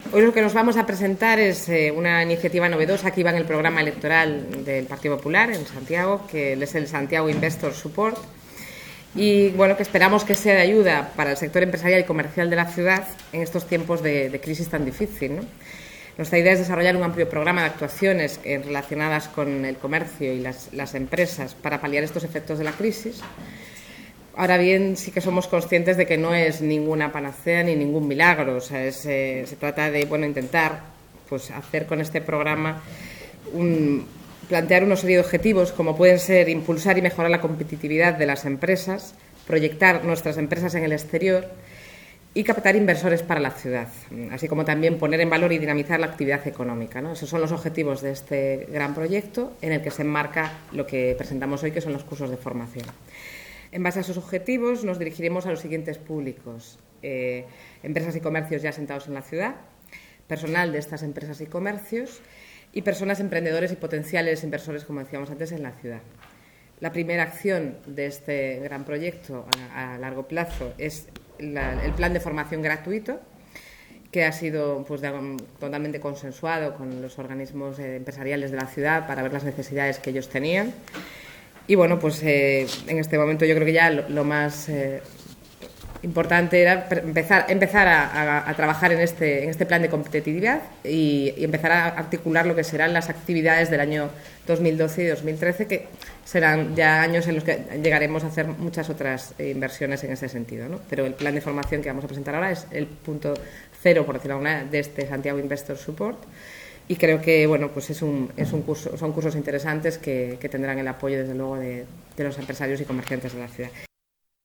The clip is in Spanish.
Hoy lo que nos vamos a presentar es una iniciativa novedosa que iba en el programa electoral del Partido Popular en Santiago, que es el Santiago Investor Support, y bueno, que esperamos que sea de ayuda para el sector empresarial y comercial de la ciudad en estos tiempos de crisis tan difícil, ¿no? Nuestra idea es desarrollar un amplio programa de actuaciones relacionadas con el comercio y las empresas para paliar estos efectos de la crisis. Ahora bien, sí que somos conscientes de que no es ninguna panacea ni ningún milagro. O sea, se trata de intentar hacer con este programa plantear una serie de objetivos, como pueden ser impulsar y mejorar la competitividad de las empresas, proyectar nuestras empresas en el exterior y captar inversores para la ciudad, así como también poner en valor y dinamizar la actividad económica, ¿no? Esos son los objetivos de este gran proyecto en el que se enmarca lo que presentamos hoy, que son los cursos de formación. En base a esos objetivos nos dirigiremos a los siguientes públicos: empresas y comercios ya asentados en la ciudad, personal de estas empresas y comercios y personas emprendedores y potenciales inversores, como decíamos antes, en la ciudad. La primera acción de este gran proyecto a largo plazo es el plan de formación gratuito, que ha sido totalmente consensuado con los organismos empresariales de la ciudad para ver las necesidades que ellos tenían. Y bueno, en este momento yo creo que ya lo más importante era empezar a trabajar en este plan de competitividad y empezar a articular lo que serán las actividades del año 2012 y 2013, que serán ya años en los que llegaremos a hacer muchas otras inversiones en ese sentido, ¿no? Pero el plan de formación que vamos a presentar ahora es el punto cero, por decirlo de alguna manera, de este Santiago Investor Support. Y creo que son cursos interesantes que tendrán el apoyo, desde luego, de los empresarios y comerciantes de la ciudad.